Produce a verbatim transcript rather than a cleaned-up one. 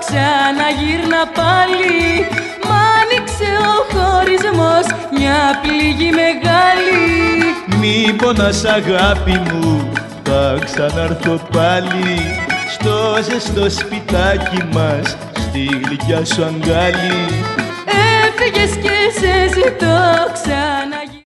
ξαναγύρνα πάλι. Μ' άνοιξε ο χωρισμός μια πληγή μεγάλη. Μη πονάς αγάπη μου, θα ξαναρθω πάλι στο ζεστό σπιτάκι μας, στη γλυκιά σου αγκάλι. Έφυγες και σε ζητώ ξανά.